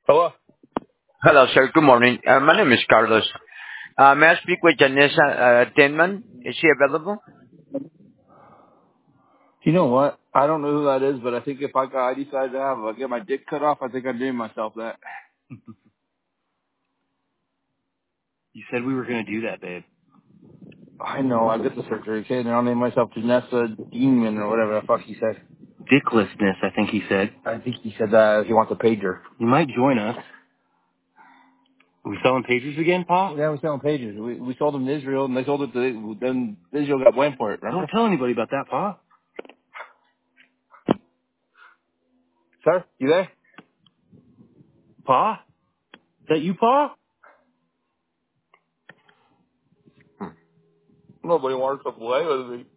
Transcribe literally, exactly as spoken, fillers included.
Hello? Hello, sir. Good morning. Uh, my name is Carlos. Uh, may I speak with Janessa uh, Denman? Is she available? You know what? I don't know who that is, but I think if I got, I decided to have, uh, get my dick cut off, I think I'd name myself that. You said we were going to do that, babe. I know, I get the surgery, okay? And I'll name myself Janessa Demon or whatever the fuck he said. Dicklessness, I think he said. I think he said that he wants a pager. You might join us. Are we selling pagers again, Pa? Yeah, we're selling pages. We, we sold them to Israel, and they sold it to, then Israel got blamed for it, remember? Don't tell anybody about that, Pa. Sir, you there? Pa? Is that you, Pa? Nobody wants to play with me.